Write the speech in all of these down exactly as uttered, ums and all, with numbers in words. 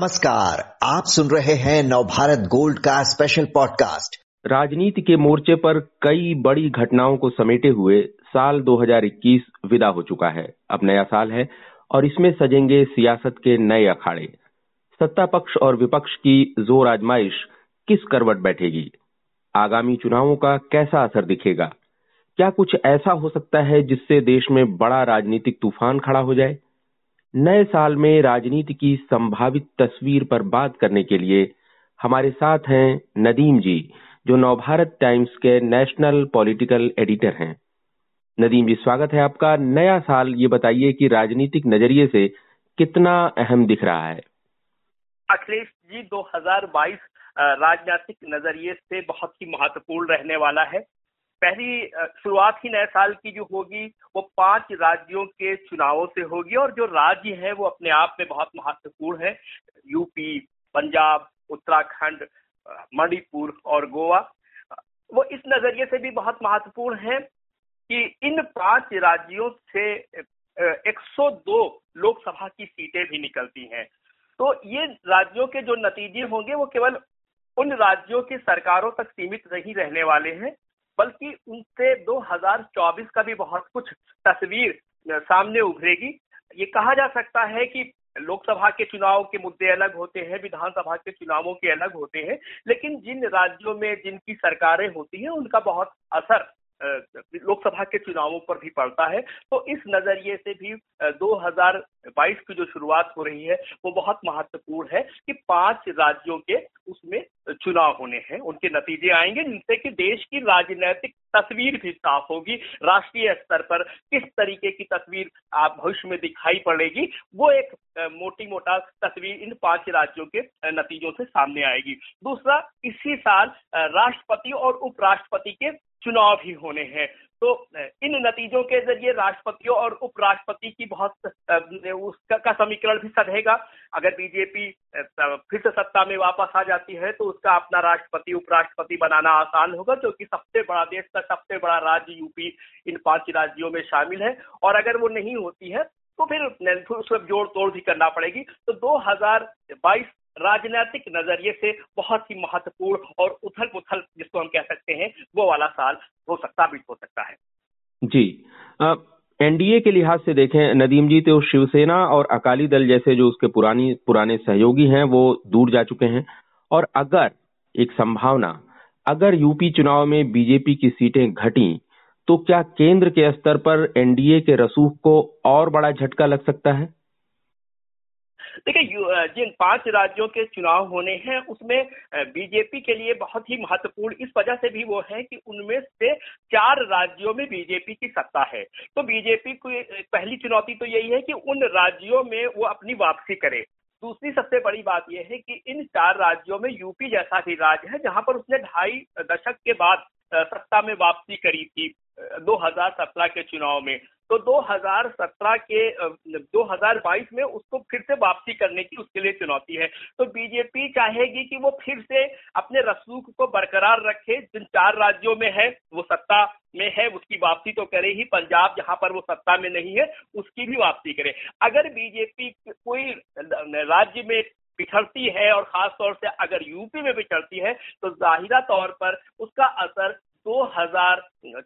नमस्कार, आप सुन रहे हैं नवभारत गोल्ड का स्पेशल पॉडकास्ट। राजनीति के मोर्चे पर कई बड़ी घटनाओं को समेटे हुए साल दो हज़ार इक्कीस विदा हो चुका है। अब नया साल है और इसमें सजेंगे सियासत के नए अखाड़े। सत्ता पक्ष और विपक्ष की जोर आजमाइश किस करवट बैठेगी? आगामी चुनावों का कैसा असर दिखेगा? क्या कुछ ऐसा हो सकता है जिससे देश में बड़ा राजनीतिक तूफान खड़ा हो जाए? नए साल में राजनीति की संभावित तस्वीर पर बात करने के लिए हमारे साथ हैं नदीम जी, जो नवभारत टाइम्स के नेशनल पॉलिटिकल एडिटर हैं। नदीम जी, स्वागत है आपका। नया साल ये बताइए कि राजनीतिक नजरिए से कितना अहम दिख रहा है? अखिलेश जी, दो हज़ार बाईस राजनीतिक नजरिए से बहुत ही महत्वपूर्ण रहने वाला है। पहली शुरुआत ही नए साल की जो होगी वो पांच राज्यों के चुनावों से होगी, और जो राज्य है वो अपने आप में बहुत महत्वपूर्ण है। यूपी, पंजाब, उत्तराखंड, मणिपुर और गोवा। वो इस नजरिए से भी बहुत महत्वपूर्ण है कि इन पांच राज्यों से एक सौ दो लोकसभा की सीटें भी निकलती हैं। तो ये राज्यों के जो नतीजे होंगे वो केवल उन राज्यों की सरकारों तक सीमित नहीं रहने वाले हैं, बल्कि उनसे दो हज़ार चौबीस का भी बहुत कुछ तस्वीर सामने उभरेगी। ये कहा जा सकता है कि लोकसभा के चुनाव के मुद्दे अलग होते हैं, विधानसभा के चुनावों के अलग होते हैं, लेकिन जिन राज्यों में जिनकी सरकारें होती हैं उनका बहुत असर लोकसभा के चुनावों पर भी पड़ता है। तो इस नजरिए से भी दो हज़ार बाईस की जो शुरुआत हो रही है वो बहुत महत्वपूर्ण है कि पांच राज्यों के उसमें चुनाव होने हैं, उनके नतीजे आएंगे, जिनसे कि देश की राजनीतिक तस्वीर भी साफ होगी। राष्ट्रीय स्तर पर किस तरीके की तस्वीर आप भविष्य में दिखाई पड़ेगी, वो एक मोटी मोटा तस्वीर इन पांच राज्यों के नतीजों से सामने आएगी। दूसरा, इसी साल राष्ट्रपति और उपराष्ट्रपति के चुनाव भी होने हैं। तो इन नतीजों के जरिए राष्ट्रपतियों और उपराष्ट्रपति की बहुत उसका का समीकरण भी सधेगा। अगर बीजेपी फिर से सत्ता में वापस आ जाती है तो उसका अपना राष्ट्रपति उपराष्ट्रपति बनाना आसान होगा, क्योंकि सबसे बड़ा देश का सबसे बड़ा राज्य यूपी इन पांच राज्यों में शामिल है। और अगर वो नहीं होती है तो फिर उसमें जोड़ तोड़ भी करना पड़ेगी। तो दो हज़ार बाईस राजनीतिक नजरिए से बहुत ही महत्वपूर्ण और उथल पुथल जिसको हम कह सकते हैं वो वाला साल हो सकता भी हो सकता है। जी, एनडीए के लिहाज से देखें नदीम जी, तो शिवसेना और अकाली दल जैसे जो उसके पुरानी पुराने सहयोगी हैं वो दूर जा चुके हैं। और अगर एक संभावना अगर यूपी चुनाव में बीजेपी की सीटें घटी तो क्या केंद्र के स्तर पर एनडीए के रसूख को और बड़ा झटका लग सकता है? देखिए, जिन पांच राज्यों के चुनाव होने हैं उसमें बीजेपी के लिए बहुत ही महत्वपूर्ण इस वजह से भी वो है कि उनमें से चार राज्यों में बीजेपी की सत्ता है। तो बीजेपी को पहली चुनौती तो यही है कि उन राज्यों में वो अपनी वापसी करे। दूसरी सबसे बड़ी बात यह है कि इन चार राज्यों में यूपी जैसा भी राज्य है जहां पर उसने ढाई दशक के बाद सत्ता में वापसी करी थी दो हज़ार सत्रह के चुनाव में। तो दो हज़ार सत्रह के दो हज़ार बाईस में उसको फिर से वापसी करने की उसके लिए चुनौती है। तो बीजेपी चाहेगी कि वो फिर से अपने रसूख को बरकरार रखे। जिन चार राज्यों में है वो सत्ता में है उसकी वापसी तो करे ही, पंजाब जहां पर वो सत्ता में नहीं है उसकी भी वापसी करे। अगर बीजेपी कोई राज्य में पिछड़ती है और खास तौर से अगर यूपी में पिछड़ती है तो जाहिरा तौर पर उसका असर दो हज़ार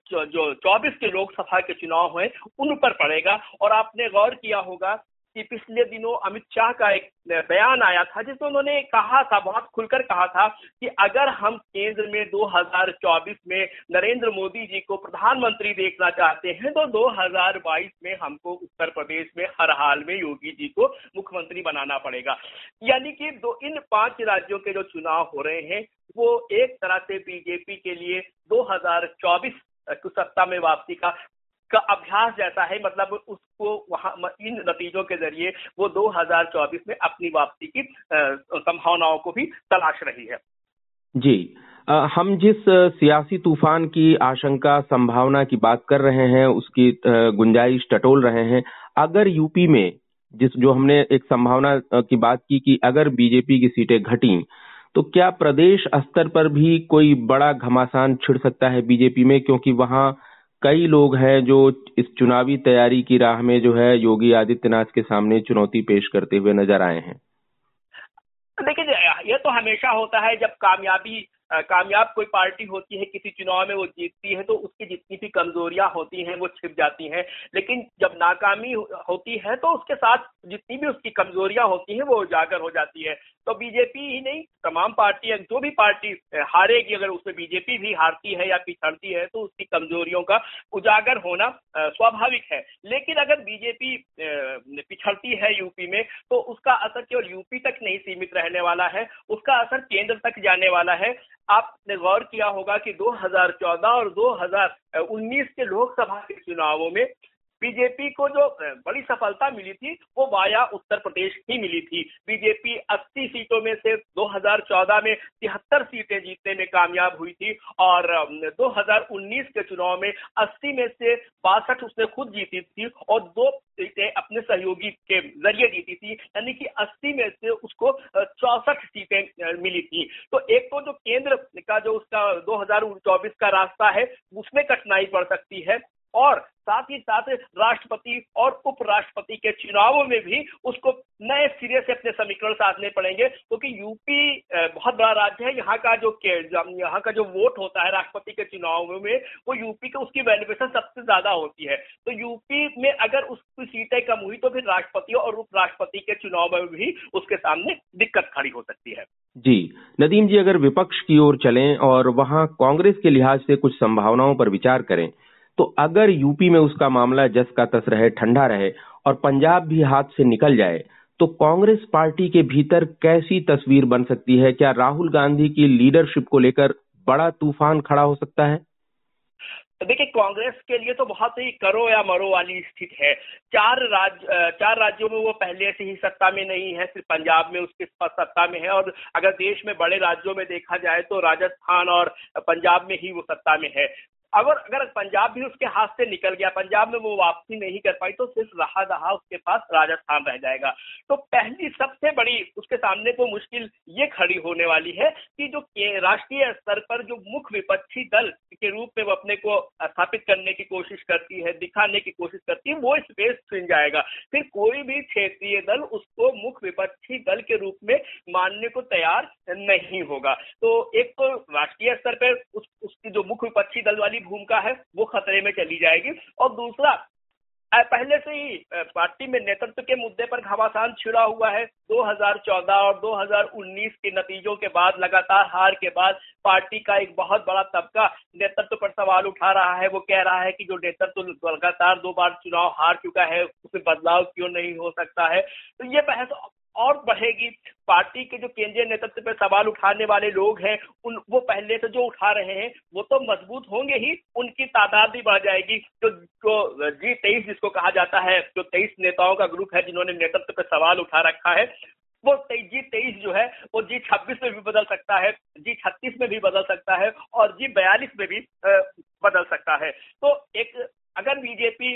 चौबीस के लोकसभा के चुनाव हैं उन पर पड़ेगा। और आपने गौर किया होगा कि पिछले दिनों अमित शाह का एक बयान आया था जिसमें उन्होंने कहा था, बहुत खुलकर कहा था कि अगर हम केंद्र में दो हज़ार चौबीस में नरेंद्र मोदी जी को प्रधानमंत्री देखना चाहते हैं तो दो हज़ार बाईस में हमको उत्तर प्रदेश में हर हाल में योगी जी को मुख्यमंत्री बनाना पड़ेगा। यानी कि दो इन पांच राज्यों के जो चुनाव हो रहे हैं वो एक तरह से बीजेपी के लिए दो हज़ार चौबीस की सत्ता में वापसी का का अभ्यास जैसा है। मतलब उसको वहां इन नतीजों के जरिए वो दो हज़ार चौबीस में अपनी वापसी की संभावनाओं को भी तलाश रही है। जी, आ, हम जिस सियासी तूफान की आशंका संभावना की बात कर रहे हैं उसकी गुंजाइश टटोल रहे हैं। अगर यूपी में जिस जो हमने एक संभावना की बात की कि अगर बीजेपी की सीटें घटी तो क्या प्रदेश स्तर पर भी कोई बड़ा घमासान छिड़ सकता है बीजेपी में, क्योंकि वहां कई लोग हैं जो इस चुनावी तैयारी की राह में जो है योगी आदित्यनाथ के सामने चुनौती पेश करते हुए नजर आए हैं? देखिए, यह तो हमेशा होता है जब कामयाबी कामयाब कोई पार्टी होती है किसी चुनाव में, वो जीतती है तो उसकी जितनी भी कमजोरियां होती हैं वो छिप जाती हैं। लेकिन जब नाकामी होती है तो उसके साथ जितनी भी उसकी कमजोरियां होती हैं वो उजागर हो जाती है। तो बीजेपी ही नहीं, तमाम पार्टियां, जो भी पार्टी हारेगी, अगर उसमें बीजेपी भी हारती है या पिछड़ती है तो उसकी कमजोरियों का उजागर होना स्वाभाविक है। लेकिन अगर बीजेपी पिछड़ती है यूपी में तो उसका असर केवल यूपी तक नहीं सीमित रहने वाला है, उसका असर केंद्र तक जाने वाला है। आपने गौर किया होगा कि दो हज़ार चौदह और दो हज़ार उन्नीस के लोकसभा के चुनावों में बीजेपी को जो बड़ी सफलता मिली थी वो वाया उत्तर प्रदेश ही मिली थी। बीजेपी अस्सी सीटों में से दो हज़ार चौदह में तिहत्तर सीटें जीतने में कामयाब हुई थी और दो हज़ार उन्नीस के चुनाव में अस्सी में से बासठ उसने खुद जीती थी और दो सीटें अपने सहयोगी के जरिए जीती थी, यानी कि अस्सी में से उसको चौसठ सीटें मिली थी। तो एक तो जो केंद्र का जो उसका दो हज़ार चौबीस का रास्ता है उसमें कठिनाई पड़ सकती है और साथ ही साथ राष्ट्रपति और उपराष्ट्रपति के चुनावों में भी उसको नए सिरे से अपने समीकरण साधने पड़ेंगे, क्योंकि तो यूपी बहुत बड़ा राज्य है। यहाँ का जो यहाँ का जो वोट होता है राष्ट्रपति के चुनावों में वो यूपी के उसकी वैल्यूएशन सबसे ज्यादा होती है। तो यूपी में अगर उसकी सीटें कम हुई तो फिर राष्ट्रपति और उपराष्ट्रपति के चुनाव में भी उसके सामने दिक्कत खड़ी हो सकती है। जी नदीम जी, अगर विपक्ष की ओर चलें और वहां कांग्रेस के लिहाज से कुछ संभावनाओं पर विचार करें तो अगर यूपी में उसका मामला जस का तस रहे, ठंडा रहे और पंजाब भी हाथ से निकल जाए तो कांग्रेस पार्टी के भीतर कैसी तस्वीर बन सकती है? क्या राहुल गांधी की लीडरशिप को लेकर बड़ा तूफान खड़ा हो सकता है? देखिए, कांग्रेस के लिए तो बहुत ही करो या मरो वाली स्थिति है। चार राज्य चार राज्यों में वो पहले से ही सत्ता में नहीं है, सिर्फ पंजाब में उसके सत्ता में है और अगर देश में बड़े राज्यों में देखा जाए तो राजस्थान और पंजाब में ही वो सत्ता में है। अगर अगर पंजाब भी उसके हाथ से निकल गया, पंजाब में वो वापसी नहीं कर पाई तो सिर्फ रहा दहा उसके पास राजस्थान रह जाएगा। तो पहली सबसे बड़ी उसके सामने तो मुश्किल ये खड़ी होने वाली है कि जो राष्ट्रीय स्तर पर जो मुख्य विपक्षी दल के रूप में वो अपने को स्थापित करने की कोशिश करती है, दिखाने की कोशिश करती है, वो स्पेस छिन जाएगा। फिर कोई भी क्षेत्रीय दल उसको मुख्य विपक्षी दल के रूप में मानने को तैयार नहीं होगा। तो एक तो राष्ट्रीय स्तर पर उस, उसकी जो मुख्य विपक्षी दल वाली भूमिका है वो खतरे में चली जाएगी और दूसरा, पहले से ही पार्टी में नेतृत्व के मुद्दे पर घमासान छिड़ा हुआ है। दो हज़ार चौदह और दो हज़ार उन्नीस के नतीजों के बाद, लगातार हार के बाद पार्टी का एक बहुत बड़ा तबका नेतृत्व पर सवाल उठा रहा है। वो कह रहा है कि जो नेतृत्व लगातार दो बार चुनाव हार चुका है उसमें बदलाव क्यों नहीं हो सकता है। तो ये बहस और बढ़ेगी। पार्टी के जो केंद्रीय नेतृत्व पर सवाल उठाने वाले लोग हैं उन वो पहले से जो उठा रहे हैं वो तो मजबूत होंगे ही, उनकी तादाद भी बढ़ जाएगी। जो जो जी तेईस जिसको कहा जाता है, जो तेईस नेताओं का ग्रुप है जिन्होंने नेतृत्व पर सवाल उठा रखा है, वो जी तेईस जो है वो जी छब्बीस में भी बदल सकता है, जी छत्तीस में भी बदल सकता है और जी बयालीस में भी बदल सकता है। तो एक अगर बीजेपी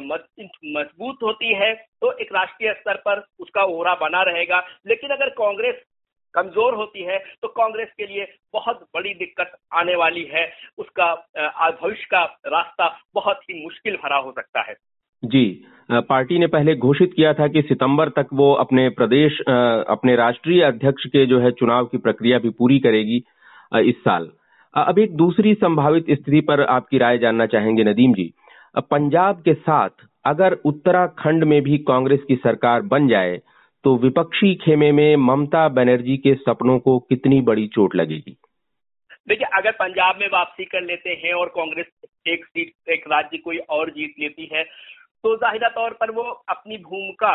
मजबूत होती है तो एक राष्ट्रीय स्तर पर उसका ओहरा बना रहेगा, लेकिन अगर कांग्रेस कमजोर होती है तो कांग्रेस के लिए बहुत बड़ी दिक्कत आने वाली है। उसका भविष्य का रास्ता बहुत ही मुश्किल भरा हो सकता है। जी, पार्टी ने पहले घोषित किया था कि सितंबर तक वो अपने प्रदेश अपने राष्ट्रीय अध्यक्ष के जो है चुनाव की प्रक्रिया भी पूरी करेगी इस साल। अब एक दूसरी संभावित स्थिति पर आपकी राय जानना चाहेंगे नदीम जी। पंजाब के साथ अगर उत्तराखंड में भी कांग्रेस की सरकार बन जाए तो विपक्षी खेमे में ममता बनर्जी के सपनों को कितनी बड़ी चोट लगेगी? देखिए, अगर पंजाब में वापसी कर लेते हैं और कांग्रेस एक सीट एक राज्य कोई और जीत लेती है तो जाहिर तौर पर वो अपनी भूमिका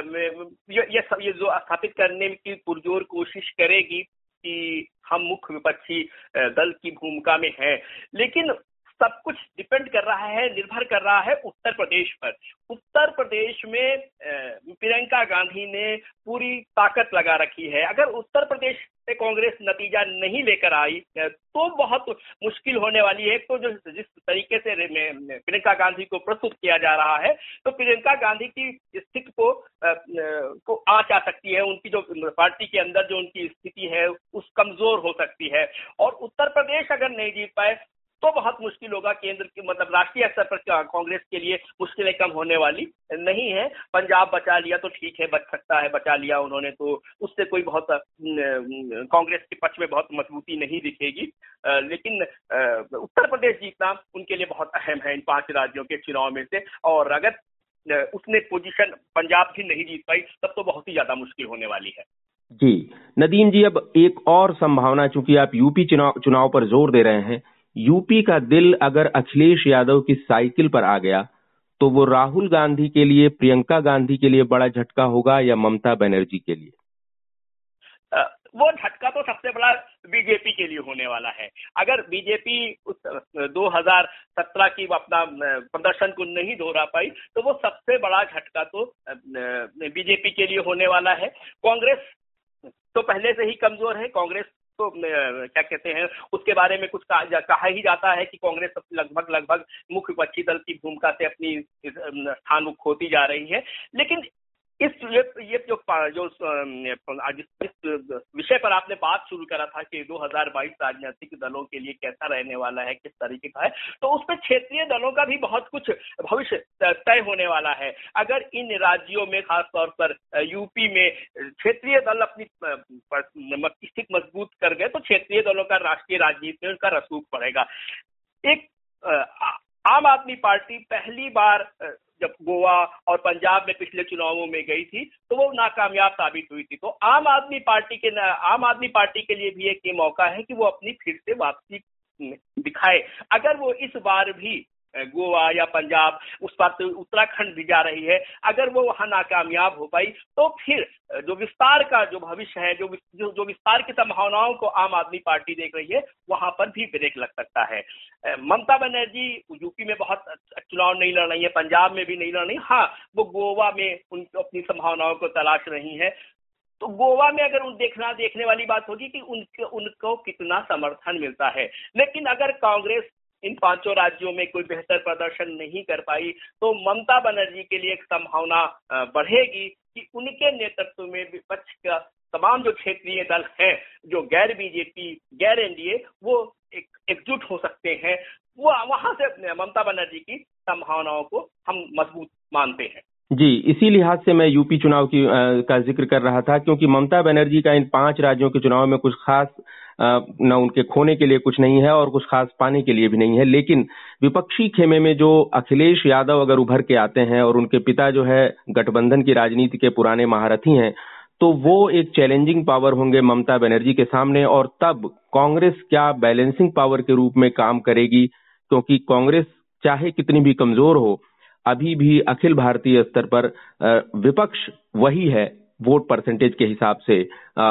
ये, ये, ये जो स्थापित करने की पुरजोर कोशिश करेगी कि हम मुख्य विपक्षी दल की भूमिका में हैं। लेकिन सब कुछ डिपेंड कर रहा है, निर्भर कर रहा है उत्तर प्रदेश पर। उत्तर प्रदेश में प्रियंका गांधी ने पूरी ताकत लगा रखी है। अगर उत्तर प्रदेश से कांग्रेस नतीजा नहीं लेकर आई तो बहुत मुश्किल होने वाली है। तो जो जिस तरीके से प्रियंका गांधी को प्रस्तुत किया जा रहा है तो प्रियंका गांधी की स्थिति को को आ जा सकती है, उनकी जो पार्टी के अंदर जो उनकी स्थिति है उस कमजोर हो सकती है। और उत्तर प्रदेश अगर नहीं जीत पाए तो बहुत मुश्किल होगा केंद्र की, मतलब राष्ट्रीय स्तर पर कांग्रेस के लिए मुश्किलें कम होने वाली नहीं है। पंजाब बचा लिया तो ठीक है, बच सकता है, बचा लिया उन्होंने तो उससे कोई बहुत कांग्रेस के पक्ष में बहुत मजबूती नहीं दिखेगी, लेकिन उत्तर प्रदेश जीतना उनके लिए बहुत अहम है इन पांच राज्यों के चुनाव में से। और अगर उसने पोजीशन पंजाब भी नहीं जीत पाई तब तो बहुत ही ज्यादा मुश्किल होने वाली है। जी नदीम जी, अब एक और संभावना, चूंकि आप यूपी चुनाव चुनाव पर जोर दे रहे हैं, यूपी का दिल अगर अखिलेश यादव की साइकिल पर आ गया तो वो राहुल गांधी के लिए, प्रियंका गांधी के लिए बड़ा झटका होगा या ममता बनर्जी के लिए? वो झटका तो सबसे बड़ा बीजेपी के लिए होने वाला है। अगर बीजेपी उस दो हज़ार सत्रह की अपना प्रदर्शन को नहीं दोहरा पाई तो वो सबसे बड़ा झटका तो बीजेपी के लिए होने वाला है। कांग्रेस तो पहले से ही कमजोर है। कांग्रेस तो क्या कहते हैं, उसके बारे में कुछ कहा, कहा ही जाता है कि कांग्रेस लगभग लगभग मुख्य विपक्षी दल की भूमिका से अपनी स्थान को खोती जा रही है। लेकिन इस ये, ये जो जो जिस विषय पर आपने बात शुरू करा था कि दो हज़ार बाईस राजनीतिक दलों के लिए कैसा रहने वाला है, किस तरीके का है, तो उसमें क्षेत्रीय दलों का भी बहुत कुछ भविष्य तय होने वाला है। अगर इन राज्यों में खासतौर पर यूपी में क्षेत्रीय दल अपनी स्थिति मजबूत कर गए तो क्षेत्रीय दलों का राष्ट्रीय राजनीति में उनका रसूख पड़ेगा। एक आम आदमी पार्टी पहली बार जब गोवा और पंजाब में पिछले चुनावों में गई थी तो वो नाकामयाब साबित हुई थी। तो आम आदमी पार्टी के आम आदमी पार्टी के लिए भी एक ये मौका है कि वो अपनी फिर से वापसी दिखाए। अगर वो इस बार भी गोवा या पंजाब, उस बार तो उत्तराखंड भी जा रही है, अगर वो वहां नाकामयाब हो पाई तो फिर जो विस्तार का जो भविष्य है, जो जो, जो विस्तार की संभावनाओं को आम आदमी पार्टी देख रही है, वहां पर भी ब्रेक लग सकता है। ममता बनर्जी यूपी में बहुत चुनाव नहीं लड़ रही है, पंजाब में भी नहीं लड़ रही, हाँ वो गोवा में उन अपनी संभावनाओं को तलाश रही है। तो गोवा में अगर उन देखना देखने वाली बात होगी कि उनके उनको कितना समर्थन मिलता है। लेकिन अगर कांग्रेस इन पांचों राज्यों में कोई बेहतर प्रदर्शन नहीं कर पाई तो ममता बनर्जी के लिए एक संभावना बढ़ेगी कि उनके नेतृत्व में विपक्ष का तमाम जो क्षेत्रीय दल हैं, जो गैर बीजेपी, गैर एनडीए, वो एक एकजुट हो सकते हैं। वो वहां से ममता बनर्जी की संभावनाओं को हम मजबूत मानते हैं। जी, इसी लिहाज से मैं यूपी चुनाव की आ, का जिक्र कर रहा था, क्योंकि ममता बनर्जी का इन पांच राज्यों के चुनाव में कुछ खास न उनके खोने के लिए कुछ नहीं है और कुछ खास पाने के लिए भी नहीं है। लेकिन विपक्षी खेमे में जो अखिलेश यादव अगर उभर के आते हैं और उनके पिता जो है गठबंधन की राजनीति के पुराने महारथी हैं, तो वो एक चैलेंजिंग पावर होंगे ममता बनर्जी के सामने। और तब कांग्रेस क्या बैलेंसिंग पावर के रूप में काम करेगी, क्योंकि कांग्रेस चाहे कितनी भी कमजोर हो, अभी भी अखिल भारतीय स्तर पर विपक्ष वही है। वोट परसेंटेज के हिसाब से,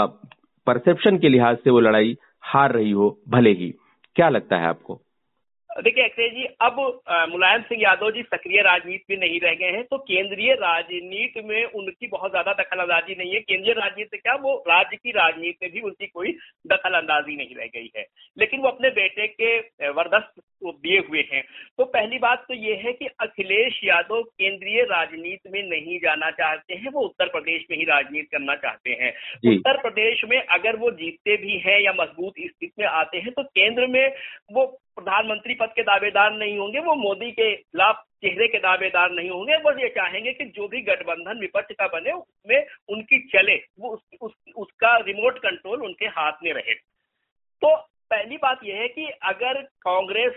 परसेप्शन के लिहाज से वो लड़ाई हार रही हो भले ही। क्या लगता है आपको? देखिए अक्षय जी, अब मुलायम सिंह यादव जी सक्रिय राजनीति में नहीं रह गए हैं तो केंद्रीय राजनीति में उनकी बहुत ज्यादा दखल अंदाजी नहीं है। केंद्रीय राजनीति क्या, वो राज्य की राजनीति में भी उनकी कोई दखल अंदाजी नहीं रह गई है। लेकिन वो अपने बेटे के वरदस्त दिए हुए हैं। तो पहली बात तो ये है कि अखिलेश यादव केंद्रीय राजनीति में नहीं जाना चाहते हैं, वो उत्तर प्रदेश में ही राजनीति करना चाहते हैं। उत्तर प्रदेश में अगर वो जीतते भी हैं या मजबूत स्थिति में आते हैं तो केंद्र में वो प्रधानमंत्री पद के दावेदार नहीं होंगे, वो मोदी के खिलाफ चेहरे के दावेदार नहीं होंगे। वो ये चाहेंगे कि जो भी गठबंधन विपक्ष का बने उसमें उनकी चले, वो उस, उस, उसका रिमोट कंट्रोल उनके हाथ में रहे। तो पहली बात यह है कि अगर कांग्रेस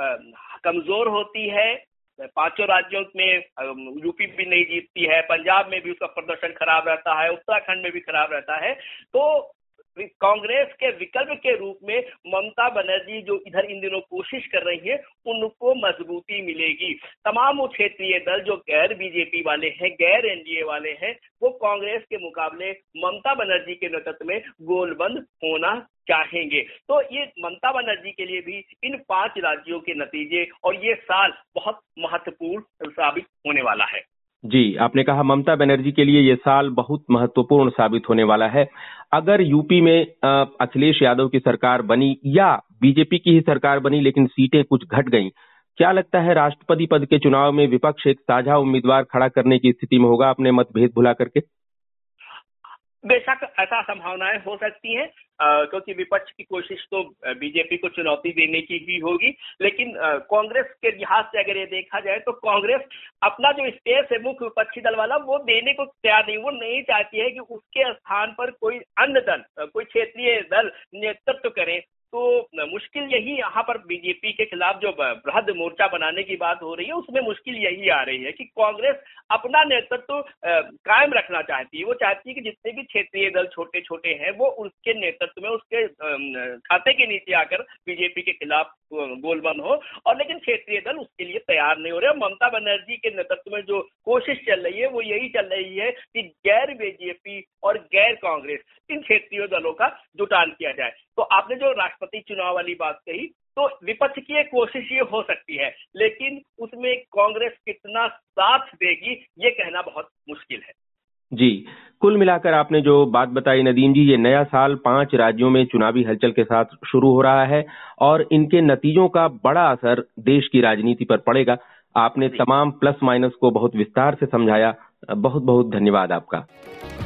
कमजोर होती है, पांचों राज्यों में यूपी भी नहीं जीतती है, पंजाब में भी उसका प्रदर्शन खराब रहता है, उत्तराखंड में भी खराब रहता है, तो कांग्रेस के विकल्प के रूप में ममता बनर्जी जो इधर इन दिनों कोशिश कर रही है उनको मजबूती मिलेगी। तमाम वो क्षेत्रीय दल जो गैर बीजेपी वाले हैं, गैर एनडीए वाले हैं, वो कांग्रेस के मुकाबले ममता बनर्जी के नेतृत्व में गोलबंद होना चाहेंगे। तो ये ममता बनर्जी के लिए भी इन पांच राज्यों के नतीजे और ये साल बहुत महत्वपूर्ण साबित होने वाला है। जी, आपने कहा ममता बनर्जी के लिए ये साल बहुत महत्वपूर्ण साबित होने वाला है। अगर यूपी में अखिलेश यादव की सरकार बनी या बीजेपी की ही सरकार बनी लेकिन सीटें कुछ घट गईं, क्या लगता है राष्ट्रपति पद के चुनाव में विपक्ष एक साझा उम्मीदवार खड़ा करने की स्थिति में होगा अपने मतभेद भुला करके? बेशक ऐसा संभावनाएं हो सकती हैं, क्योंकि विपक्ष की कोशिश तो बीजेपी को चुनौती देने की ही होगी। लेकिन कांग्रेस के लिहाज से अगर ये देखा जाए तो कांग्रेस अपना जो स्पेस है मुख्य विपक्षी दल वाला वो देने को तैयार नहीं। वो नहीं चाहती है कि उसके स्थान पर कोई अन्य दल, कोई क्षेत्रीय दल नेतृत्व करे। तो मुश्किल यही यहाँ पर बीजेपी के खिलाफ जो बृहद मोर्चा बनाने की बात हो रही है उसमें मुश्किल यही आ रही है कि कांग्रेस अपना नेतृत्व कायम रखना चाहती है। वो चाहती है कि जितने भी क्षेत्रीय दल छोटे छोटे हैं वो उसके नेतृत्व में, उसके खाते के नीचे आकर बीजेपी के खिलाफ गोलबंद हो, और लेकिन क्षेत्रीय दल उसके लिए तैयार नहीं हो रहे। ममता बनर्जी के नेतृत्व में जो कोशिश चल रही है वो यही चल रही है कि गैर बीजेपी और गैर कांग्रेस इन क्षेत्रीय दलों का जुटान किया जाए। तो आपने जो राष्ट्रपति चुनाव वाली बात कही, तो विपक्ष की एक कोशिश ये हो सकती है, लेकिन उसमें कांग्रेस कितना साथ देगी ये कहना बहुत मुश्किल है। जी, कुल मिलाकर आपने जो बात बताई नदीम जी, ये नया साल पांच राज्यों में चुनावी हलचल के साथ शुरू हो रहा है और इनके नतीजों का बड़ा असर देश की राजनीति पर पड़ेगा। आपने तमाम प्लस माइनस को बहुत विस्तार से समझाया। बहुत बहुत धन्यवाद आपका।